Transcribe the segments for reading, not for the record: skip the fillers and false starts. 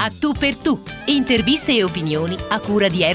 A tu per tu. Interviste e opinioni a cura di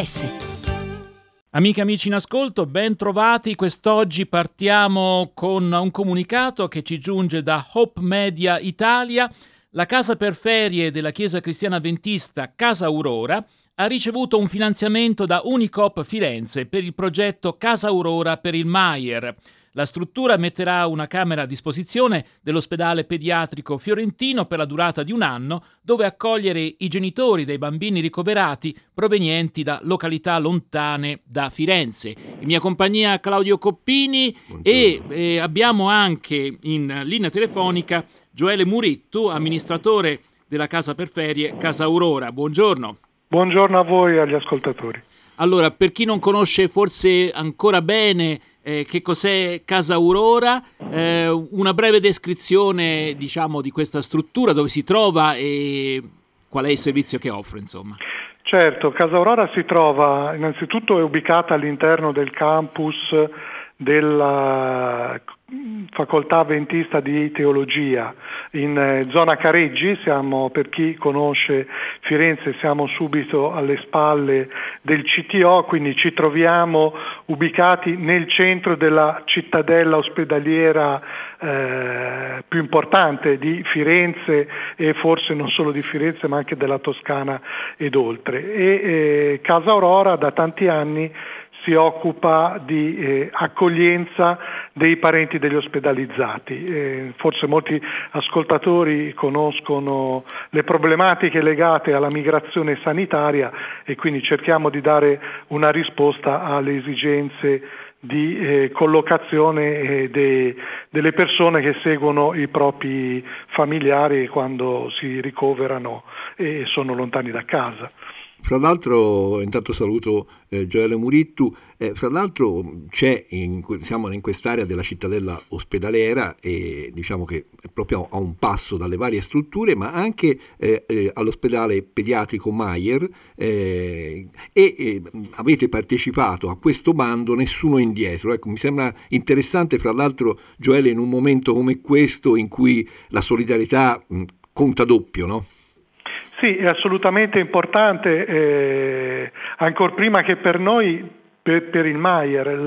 RVS. Amiche e amici in ascolto, ben trovati. Quest'oggi partiamo con un comunicato che ci giunge da Hope Media Italia. La casa per ferie della Chiesa Cristiana Adventista Casa Aurora ha ricevuto un finanziamento da Unicoop Firenze per il progetto Casa Aurora per il Maier. La struttura metterà una camera a disposizione dell'ospedale pediatrico fiorentino per la durata di un anno, dove accogliere i genitori dei bambini ricoverati provenienti da località lontane da Firenze. In mia compagnia Claudio Coppini. E abbiamo anche in linea telefonica Gioele Murittu, amministratore della casa per ferie Casa Aurora. Buongiorno. Buongiorno a voi e agli ascoltatori. Allora, per chi non conosce forse ancora bene che cos'è Casa Aurora, una breve descrizione, diciamo, di questa struttura, dove si trova e qual è il servizio che offre, insomma. Certo, Casa Aurora si trova, innanzitutto è ubicata all'interno del campus della Facoltà Adventista di Teologia in zona Careggi. Siamo, per chi conosce Firenze, siamo subito alle spalle del CTO, quindi ci troviamo ubicati nel centro della cittadella ospedaliera più importante di Firenze, e forse non solo di Firenze ma anche della Toscana ed oltre. E Casa Aurora da tanti anni si occupa di accoglienza dei parenti degli ospedalizzati. Forse molti ascoltatori conoscono le problematiche legate alla migrazione sanitaria e quindi cerchiamo di dare una risposta alle esigenze di collocazione delle persone che seguono i propri familiari quando si ricoverano e sono lontani da casa. Fra l'altro, intanto saluto Gioele Murittu. Fra l'altro siamo in quest'area della cittadella ospedaliera e diciamo che è proprio a un passo dalle varie strutture, ma anche all'ospedale pediatrico Maier, e avete partecipato a questo bando Nessuno Indietro. Ecco, mi sembra interessante, fra l'altro, Gioele, in un momento come questo in cui la solidarietà conta doppio, no? Sì, è assolutamente importante, ancor prima che per noi, per il Maier,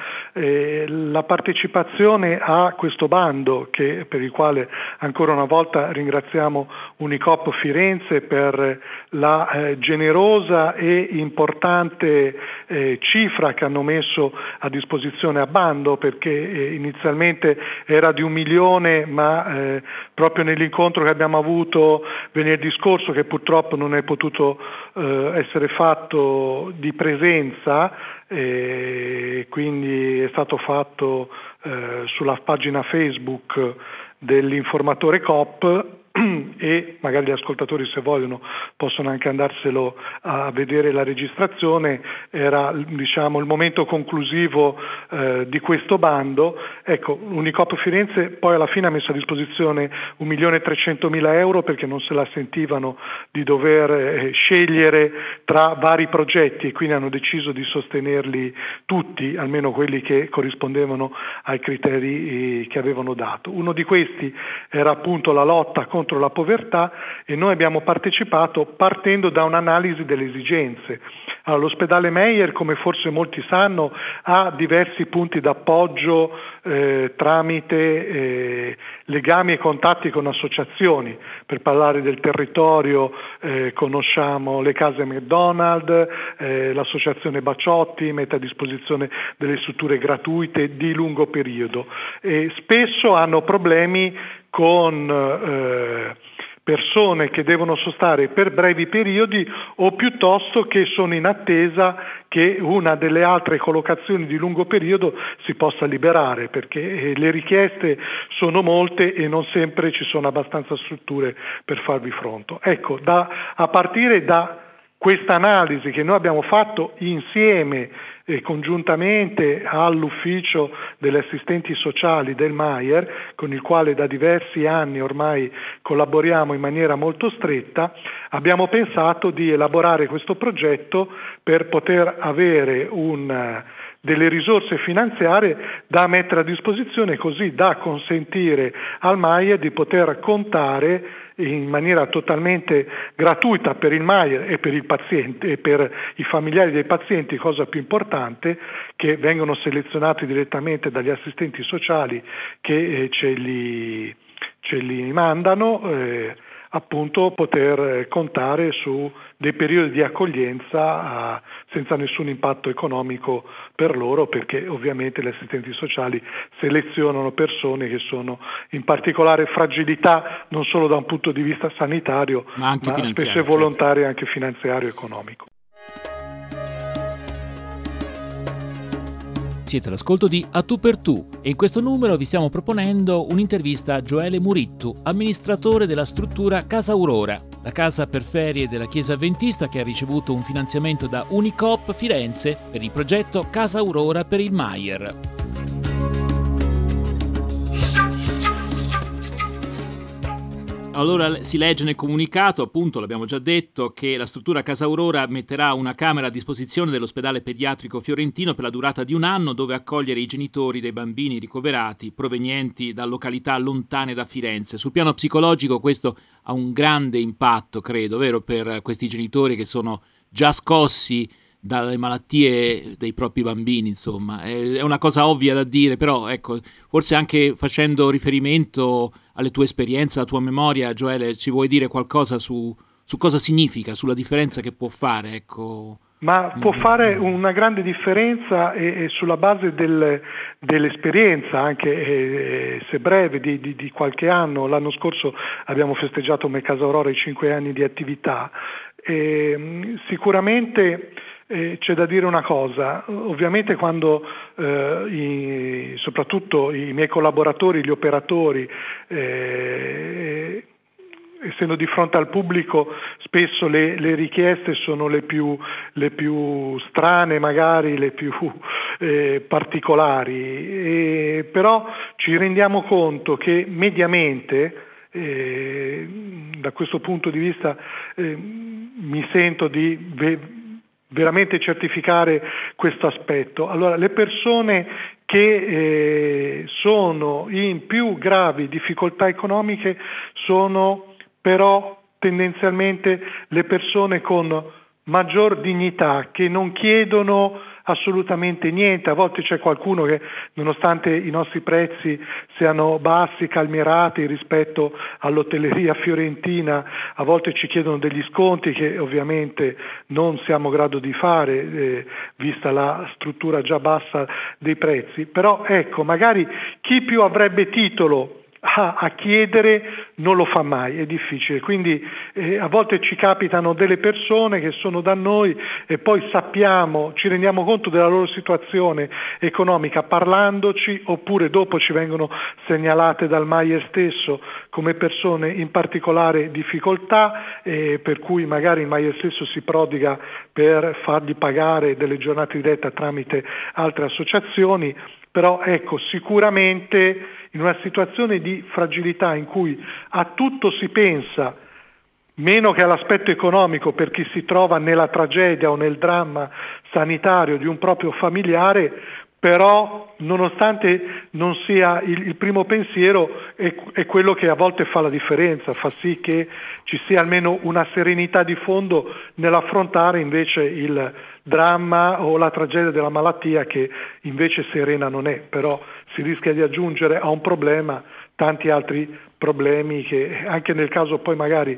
la partecipazione a questo bando, per il quale ancora una volta ringraziamo Unicoop Firenze per la generosa e importante cifra che hanno messo a disposizione a bando, perché inizialmente era di 1 milione, ma proprio nell'incontro che abbiamo avuto venerdì scorso, che purtroppo non è potuto essere fatto di presenza, quindi è stato fatto sulla pagina Facebook dell'informatore Coop, e magari gli ascoltatori, se vogliono, possono anche andarselo a vedere la registrazione. Era, diciamo, il momento conclusivo di questo bando. Ecco, Unicoop Firenze poi alla fine ha messo a disposizione 1.300.000 euro, perché non se la sentivano di dover scegliere tra vari progetti, e quindi hanno deciso di sostenerli tutti, almeno quelli che corrispondevano ai criteri che avevano dato. Uno di questi era appunto la lotta contro la povertà, e noi abbiamo partecipato partendo da un'analisi delle esigenze. Allora, l'ospedale Maier, come forse molti sanno, ha diversi punti d'appoggio tramite legami e contatti con associazioni. Per parlare del territorio conosciamo le case McDonald's, l'associazione Baciotti mette a disposizione delle strutture gratuite di lungo periodo, e spesso hanno problemi con persone che devono sostare per brevi periodi, o piuttosto che sono in attesa che una delle altre collocazioni di lungo periodo si possa liberare, perché le richieste sono molte e non sempre ci sono abbastanza strutture per farvi fronte. Ecco, a partire da questa analisi che noi abbiamo fatto insieme e congiuntamente all'ufficio delle assistenti sociali del Maier, con il quale da diversi anni ormai collaboriamo in maniera molto stretta, abbiamo pensato di elaborare questo progetto per poter avere un delle risorse finanziarie da mettere a disposizione, così da consentire al Maier di poter contare in maniera totalmente gratuita per il Maier e per il paziente e per i familiari dei pazienti, cosa più importante, che vengono selezionati direttamente dagli assistenti sociali che ce li mandano, appunto poter contare su dei periodi di accoglienza senza nessun impatto economico per loro, perché ovviamente gli assistenti sociali selezionano persone che sono in particolare fragilità non solo da un punto di vista sanitario, ma anche finanziario, spesso volontario, anche finanziario e economico. Siete all'ascolto di A Tu per Tu e in questo numero vi stiamo proponendo un'intervista a Gioele Murittu, amministratore della struttura Casa Aurora, la casa per ferie della Chiesa Adventista che ha ricevuto un finanziamento da Unicoop Firenze per il progetto Casa Aurora per il Maier. Allora si legge nel comunicato, appunto l'abbiamo già detto, che la struttura Casa Aurora metterà una camera a disposizione dell'ospedale pediatrico fiorentino per la durata di 1 anno, dove accogliere i genitori dei bambini ricoverati provenienti da località lontane da Firenze. Sul piano psicologico questo ha un grande impatto, credo, vero, per questi genitori che sono già scossi dalle malattie dei propri bambini, insomma. È una cosa ovvia da dire, però ecco, forse anche facendo riferimento alle tue esperienze, alla tua memoria, Gioele, ci vuoi dire qualcosa su cosa significa, sulla differenza che può fare, ecco? Ma può fare una grande differenza e sulla base dell'esperienza, anche se breve, di qualche anno. L'anno scorso abbiamo festeggiato come Casa Aurora i 5 anni di attività. Sicuramente c'è da dire una cosa, ovviamente quando soprattutto i miei collaboratori, gli operatori, essendo di fronte al pubblico, spesso le richieste sono le più strane, magari le più particolari, però ci rendiamo conto che mediamente, da questo punto di vista, mi sento di veramente certificare questo aspetto. Allora, le persone che sono in più gravi difficoltà economiche sono però tendenzialmente le persone con maggior dignità, che non chiedono assolutamente niente. A volte c'è qualcuno che, nonostante i nostri prezzi siano bassi, calmierati rispetto all'hotelleria fiorentina, a volte ci chiedono degli sconti che ovviamente non siamo in grado di fare, vista la struttura già bassa dei prezzi. Però ecco, magari chi più avrebbe titolo a chiedere non lo fa mai, è difficile, quindi a volte ci capitano delle persone che sono da noi e poi ci rendiamo conto della loro situazione economica parlandoci, oppure dopo ci vengono segnalate dal Maier stesso come persone in particolare difficoltà, per cui magari il Maier stesso si prodiga per fargli pagare delle giornate di retta tramite altre associazioni. Però ecco, sicuramente in una situazione di fragilità in cui a tutto si pensa, meno che all'aspetto economico per chi si trova nella tragedia o nel dramma sanitario di un proprio familiare, però nonostante non sia il primo pensiero, è quello che a volte fa la differenza, fa sì che ci sia almeno una serenità di fondo nell'affrontare invece il dramma o la tragedia della malattia, che invece serena non è, però si rischia di aggiungere a un problema tanti altri problemi che anche nel caso poi magari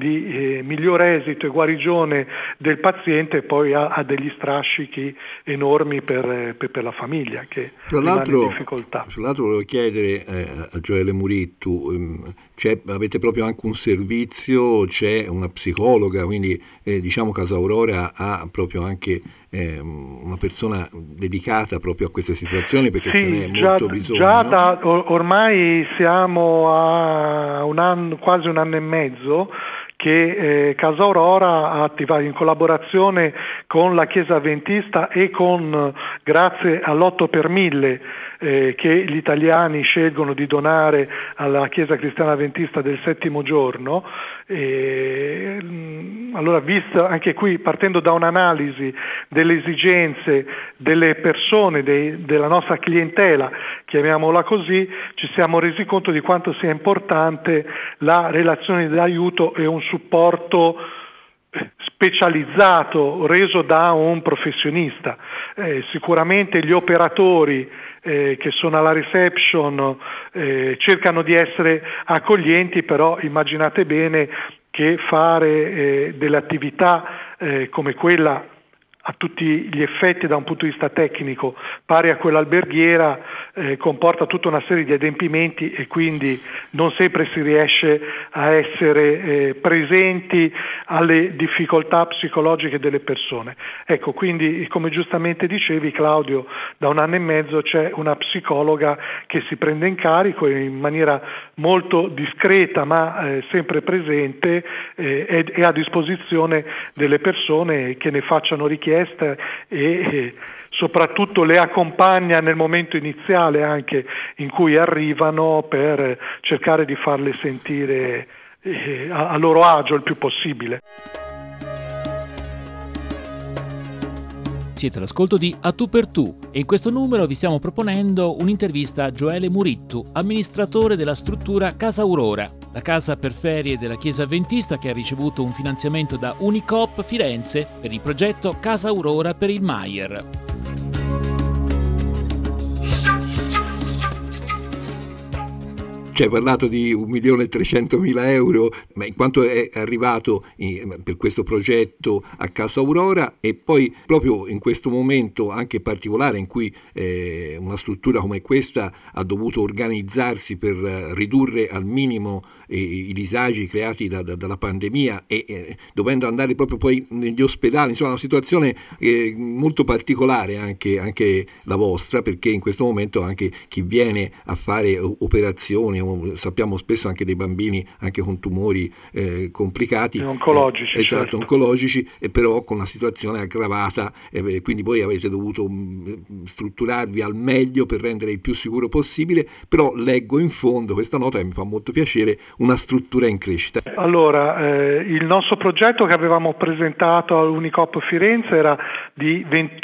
di miglior esito e guarigione del paziente poi ha degli strascichi enormi per la famiglia che rimane in difficoltà. Tra l'altro volevo chiedere a Gioele Murittu, avete proprio anche un servizio, c'è una psicologa, quindi diciamo Casa Aurora ha proprio anche una persona dedicata proprio a queste situazioni, perché ce n'è molto bisogno. Già ormai siamo a quasi un anno e mezzo che Casa Aurora ha attivato in collaborazione con la Chiesa Adventista e grazie all'8 per 1000 che gli italiani scelgono di donare alla Chiesa Cristiana Adventista del Settimo Giorno, Allora, visto anche qui, partendo da un'analisi delle esigenze delle persone, della nostra clientela, chiamiamola così, ci siamo resi conto di quanto sia importante la relazione d'aiuto e un supporto specializzato reso da un professionista. Sicuramente gli operatori che sono alla reception cercano di essere accoglienti, però immaginate bene che fare delle attività come quella a tutti gli effetti da un punto di vista tecnico pari a quella alberghiera comporta tutta una serie di adempimenti e quindi non sempre si riesce a essere presenti alle difficoltà psicologiche delle persone. Ecco, quindi come giustamente dicevi Claudio, da 1 anno e mezzo c'è una psicologa che si prende in carico in maniera molto discreta ma sempre presente e a disposizione delle persone che ne facciano richiesta e soprattutto le accompagna nel momento iniziale anche in cui arrivano per cercare di farle sentire a loro agio il più possibile. Siete all'ascolto di A Tu per Tu e in questo numero vi stiamo proponendo un'intervista a Gioele Murittu, amministratore della struttura Casa Aurora, la casa per ferie della Chiesa Adventista che ha ricevuto un finanziamento da Unicoop Firenze per il progetto Casa Aurora per il Maier. Ci hai parlato di 1.300.000 euro, ma in quanto è arrivato per questo progetto a Casa Aurora e poi proprio in questo momento anche particolare in cui una struttura come questa ha dovuto organizzarsi per ridurre al minimo i disagi creati dalla pandemia e dovendo andare proprio poi negli ospedali, insomma una situazione molto particolare anche la vostra, perché in questo momento anche chi viene a fare operazioni, sappiamo spesso anche dei bambini anche con tumori complicati, oncologici, esatto, certo. oncologici, però con una situazione aggravata, quindi voi avete dovuto strutturarvi al meglio per rendere il più sicuro possibile, però leggo in fondo questa nota che mi fa molto piacere, una struttura in crescita. Allora, il nostro progetto che avevamo presentato all'Unicoop Firenze era di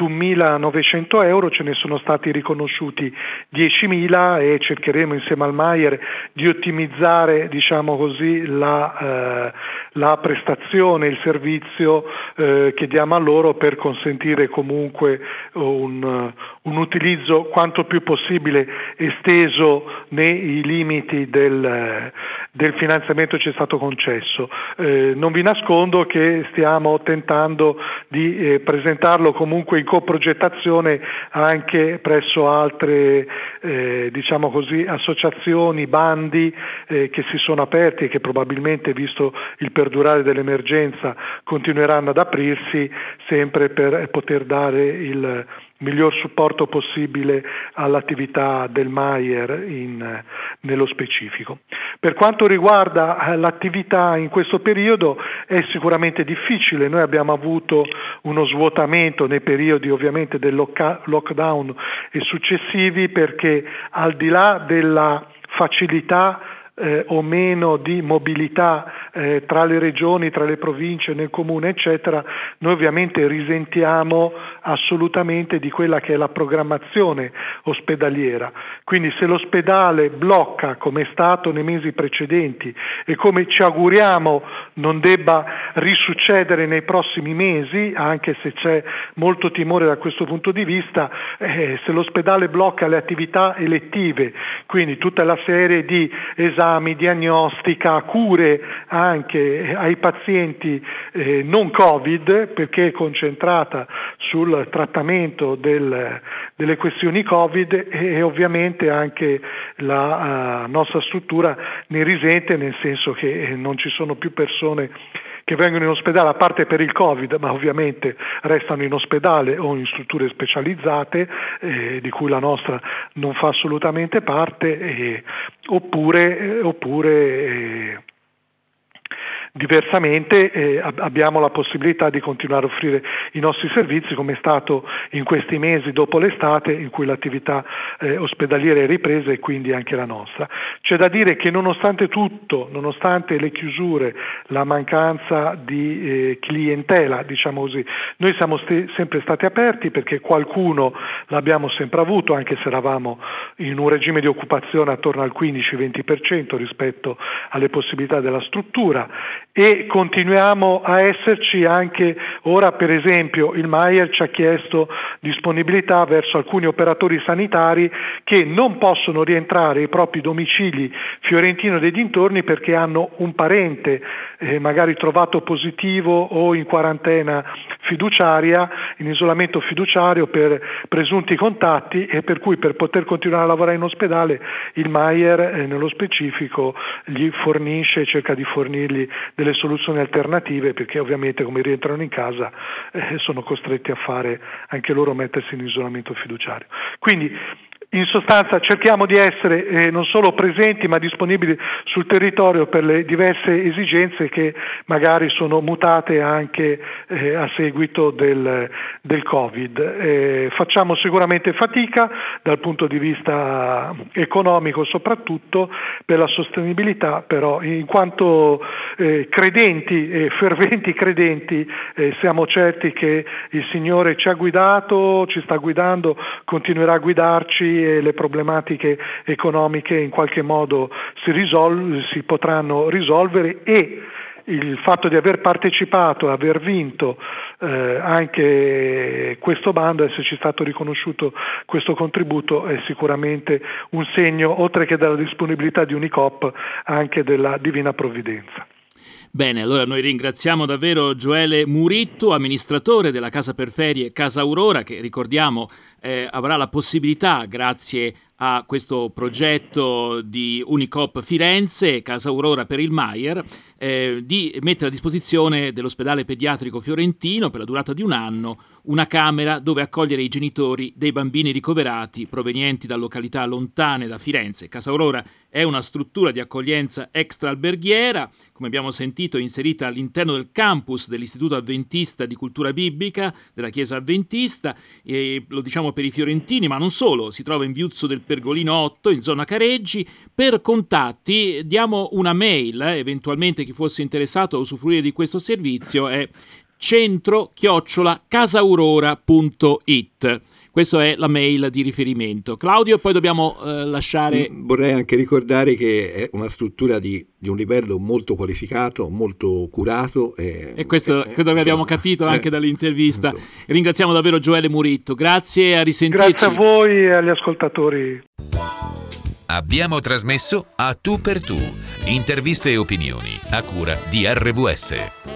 21.900 euro, ce ne sono stati riconosciuti 10.000 e cercheremo insieme al Maier di ottimizzare, diciamo così, la prestazione, il servizio che diamo a loro per consentire comunque un utilizzo quanto più possibile esteso nei limiti del finanziamento ci è stato concesso. Non vi nascondo che stiamo tentando di presentarlo comunque in coprogettazione anche presso altre diciamo così associazioni, bandi che si sono aperti e che probabilmente, visto il perdurare dell'emergenza, continueranno ad aprirsi sempre per poter dare il miglior supporto possibile all'attività del Maier nello specifico. Per quanto riguarda l'attività in questo periodo è sicuramente difficile, noi abbiamo avuto uno svuotamento nei periodi ovviamente del lockdown e successivi, perché al di là della facilità o meno di mobilità tra le regioni, tra le province, nel comune eccetera, noi ovviamente risentiamo assolutamente di quella che è la programmazione ospedaliera. Quindi se l'ospedale blocca, come è stato nei mesi precedenti e come ci auguriamo non debba risuccedere nei prossimi mesi, anche se c'è molto timore da questo punto di vista, se l'ospedale blocca le attività elettive, quindi tutta la serie di esami, diagnostica, cure anche ai pazienti non Covid, perché è concentrata sul trattamento delle questioni Covid, e ovviamente anche la nostra struttura ne risente, nel senso che non ci sono più persone che vengono in ospedale, a parte per il Covid, ma ovviamente restano in ospedale o in strutture specializzate, di cui la nostra non fa assolutamente parte, oppure Diversamente abbiamo la possibilità di continuare a offrire i nostri servizi, come è stato in questi mesi dopo l'estate, in cui l'attività ospedaliera è ripresa e quindi anche la nostra. C'è da dire che nonostante tutto, nonostante le chiusure, la mancanza di clientela, diciamo così, noi siamo sempre stati aperti, perché qualcuno l'abbiamo sempre avuto, anche se eravamo in un regime di occupazione attorno al 15-20% rispetto alle possibilità della struttura, e continuiamo a esserci anche ora. Per esempio il Maier ci ha chiesto disponibilità verso alcuni operatori sanitari che non possono rientrare ai propri domicili fiorentino dei dintorni perché hanno un parente magari trovato positivo o in quarantena fiduciaria, in isolamento fiduciario per presunti contatti, e per cui per poter continuare a lavorare in ospedale il Maier nello specifico gli fornisce, cerca di fornirgli delle soluzioni alternative, perché ovviamente come rientrano in casa sono costretti a fare anche loro, mettersi in isolamento fiduciario. Quindi in sostanza cerchiamo di essere non solo presenti ma disponibili sul territorio per le diverse esigenze che magari sono mutate anche a seguito del Covid. Facciamo sicuramente fatica dal punto di vista economico, soprattutto per la sostenibilità, però in quanto credenti e ferventi credenti siamo certi che il Signore ci ha guidato, ci sta guidando, continuerà a guidarci, e le problematiche economiche in qualche modo si potranno risolvere, e il fatto di aver partecipato, aver vinto anche questo bando, esserci stato riconosciuto questo contributo, è sicuramente un segno, oltre che della disponibilità di Unicoop, anche della divina provvidenza. Bene, allora noi ringraziamo davvero Gioele Murittu, amministratore della Casa per Ferie Casa Aurora, che ricordiamo avrà la possibilità, grazie a questo progetto di Unicoop Firenze, Casa Aurora per il Maier, di mettere a disposizione dell'ospedale pediatrico fiorentino per la durata di un anno una camera dove accogliere i genitori dei bambini ricoverati provenienti da località lontane da Firenze. Casa Aurora è una struttura di accoglienza extraalberghiera, come abbiamo sentito, inserita all'interno del campus dell'Istituto Adventista di Cultura Biblica della Chiesa Adventista, e lo diciamo per i fiorentini, ma non solo, si trova in Viuzzo del Pergolino 8, in zona Careggi. Per contatti diamo una mail, eventualmente chi fosse interessato a usufruire di questo servizio è centro@casaaurora.it. Questa è la mail di riferimento. Claudio, poi dobbiamo lasciare... Vorrei anche ricordare che è una struttura di un livello molto qualificato, molto curato. E questo credo che abbiamo capito anche dall'intervista. Ringraziamo davvero Gioele Murittu. Grazie e a risentirci. Grazie a voi e agli ascoltatori. Abbiamo trasmesso A Tu per Tu, interviste e opinioni a cura di RWS.